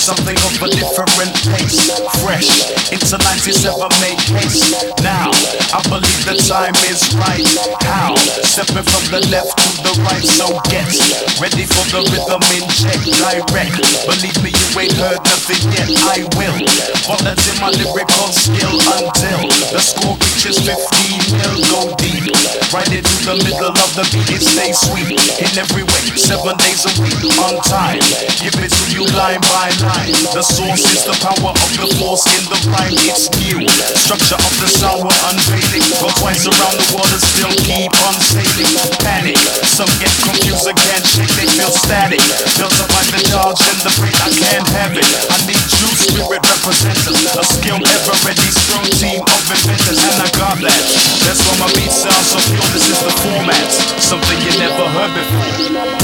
something of a different pace. Fresh into 97 make haste. Now I believe the time is right. How? Stepping from the left to the right, so get ready for the rhythm in check. Direct, believe me, you ain't heard nothing yet. I will volunteer my lyrical skill until the score reaches 15 mil. Go deep, right into the middle of the beat. It stays sweet in every way, 7 days a week on time. Give it to you line by line. The source is the power of the force in the rhyme. It's new. Structure of the sound we're unveiling. Go twice around the world and still keep on sailing. Panic, some get confused again. Shake, they feel static. Built up by the charge and the break. I can't have it. I need true spirit representatives. A skilled, ever ready, strong team of inventors, and I got that. That's why my beat sounds so pure. This is the format. Something you never heard before.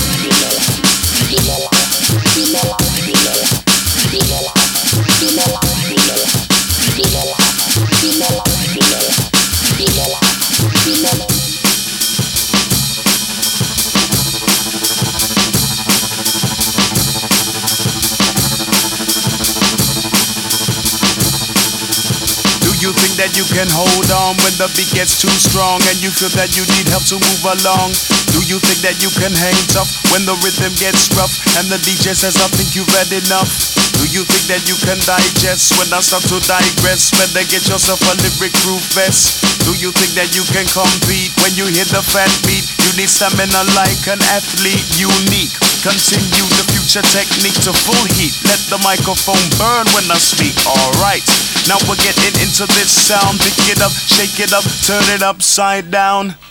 You think that you can hold on when the beat gets too strong and you feel that you need help to move along? Do you think that you can hang tough when the rhythm gets rough and the DJ says I think you've had enough? Do you think that you can digest when I start to digress? Better get yourself a lyric-proof vest. Do you think that you can compete when you hear the fat beat? You need stamina like an athlete, unique. Continue the future technique to full heat. Let the microphone burn when I speak, alright. Now we're getting into this sound. Pick it up, shake it up, turn it upside down.